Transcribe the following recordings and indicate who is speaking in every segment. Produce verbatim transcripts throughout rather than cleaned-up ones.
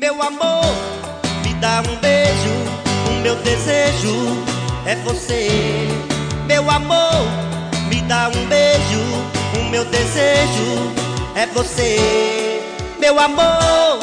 Speaker 1: Meu amor, me dá um beijo. O meu desejo é você. Meu amor, me dá um beijo. O meu desejo é você. Meu amor.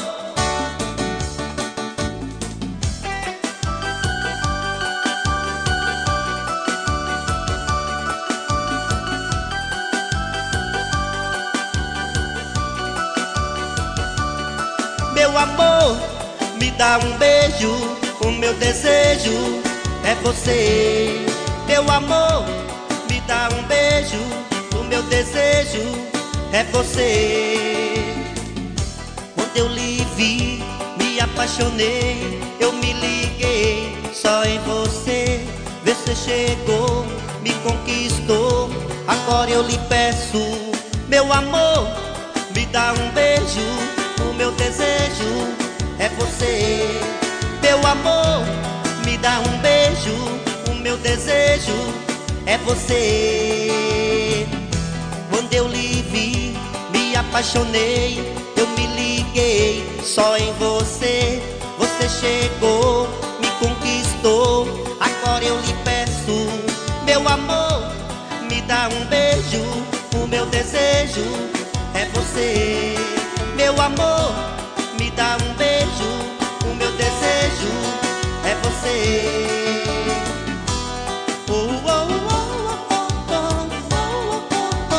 Speaker 1: Meu amor, me dá um beijo. O meu desejo é você. Meu amor, me dá um beijo. O meu desejo é você. Quando eu lhe vi, me apaixonei. Eu me liguei só em você. Você chegou, me conquistou. Agora eu lhe peço, meu amor, me dá um beijo. O meu desejo é você. Meu amor, me dá um beijo. O meu desejo é você. Quando eu lhe vi, me apaixonei. Eu me liguei só em você. Você chegou, me conquistou. Agora eu lhe peço, meu amor, me dá um beijo. O meu desejo é você. Meu amor, me dá um beijo. O meu desejo é você. Oh, oh, oh, oh, oh, oh, oh,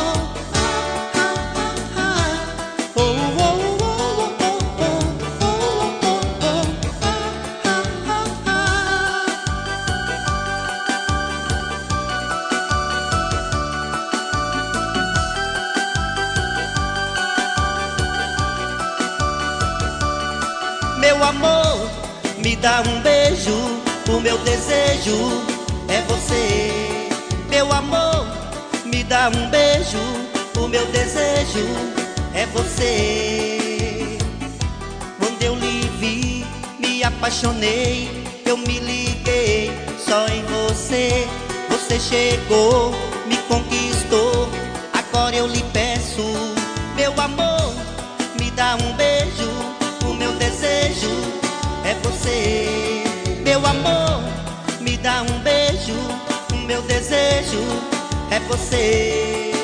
Speaker 1: oh, oh, oh, meu amor, me dá um beijo. O meu desejo é você. Meu amor, me dá um beijo. O meu desejo é você. Quando eu lhe vi, me apaixonei. Eu me liguei só em você. Você chegou, me conquistou. Agora eu lhe peço, meu amor, me dá um beijo. O meu desejo é você. Meu amor, me dá um beijo. O meu desejo é você.